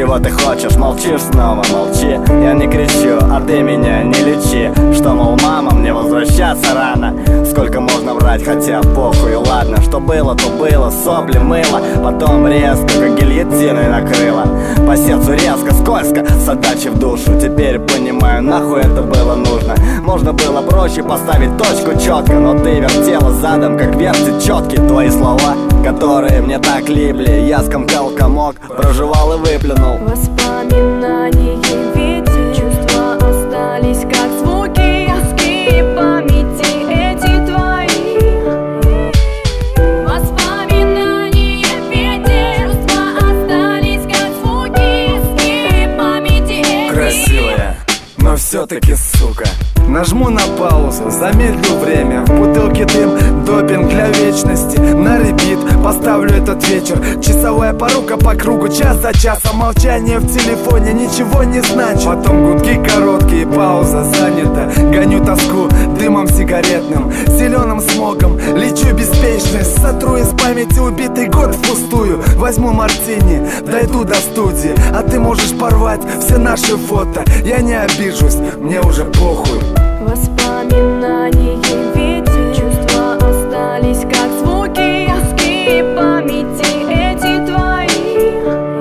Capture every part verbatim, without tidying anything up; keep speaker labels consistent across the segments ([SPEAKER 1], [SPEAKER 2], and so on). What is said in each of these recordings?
[SPEAKER 1] чего ты хочешь? Молчишь снова, молчи. Я не кричу, а ты меня не лечи. Что, мол, мама, мне возвращаться рано? Сколько можно врать, хотя похуй, ладно. Что было, то было, сопли мыло. Потом резко, как гильотиной накрыло. По сердцу резко, скользко, с отдачей в душу. Теперь понимаю, нахуй это было нужно. Можно было проще поставить точку четко, но ты вертела задом, как вертит четкий. Твои слова, которые мне так липли, я скомкал комок, прожевал и выплюнул.
[SPEAKER 2] Воспоминания в виде, чувства остались как звуки, куски памяти эти твои. Воспоминания в виде, чувства остались как звуки, куски памяти эти.
[SPEAKER 3] Красивая, но все-таки сука. Нажму на паузу, замедлю время. В бутылке дым, допинг для вечности. На репит поставлю этот вечер. Часовая порука по кругу, час за часом. Молчание в телефоне ничего не значит. Потом гудки короткие, пауза занята. Гоню тоску дымом сигаретным, зеленым смогом. Лечу беспечность, сотру из памяти убитый год впустую. Возьму мартини, дойду до студии, а ты можешь порвать все наши фото. Я не обижусь, мне уже похуй.
[SPEAKER 2] Воспоминания в виде, чувства остались как звуки, куски памяти эти твои.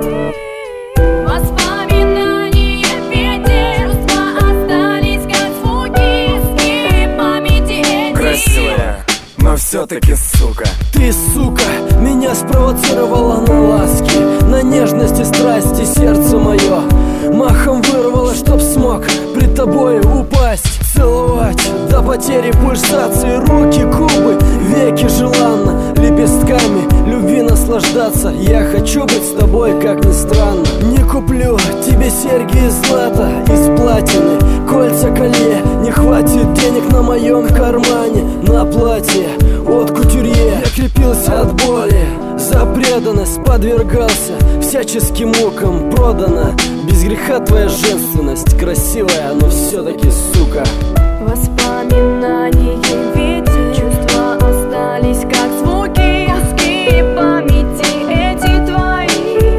[SPEAKER 2] Воспоминания в виде, чувства остались как звуки, куски памяти эти.
[SPEAKER 3] Красивая, но все-таки сука.
[SPEAKER 4] Ты, сука, меня спровоцировала на ласки, на нежности, страсти, сердце мое махом вырвало, чтоб смог пред тобой упасть. Целовать до потери пульсации, руки, губы, веки желанно, лепестками любви наслаждаться. Я хочу быть с тобой, как ни странно. Не куплю тебе серьги из злата, из платины, кольца, колье. Не хватит денег на моем кармане на платье от кутюрье. Я крепился от боли, за преданность подвергался всяческим мукам. Продана без греха твоя женственность. Красивая, но все-таки сука.
[SPEAKER 2] Воспоминания в виде, чувства остались как звуки, куски памяти эти твои.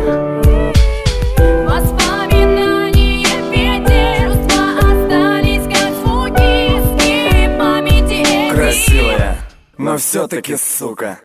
[SPEAKER 2] Воспоминания в виде, чувства остались как звуки, куски памяти эти.
[SPEAKER 3] Красивая, но все-таки сука.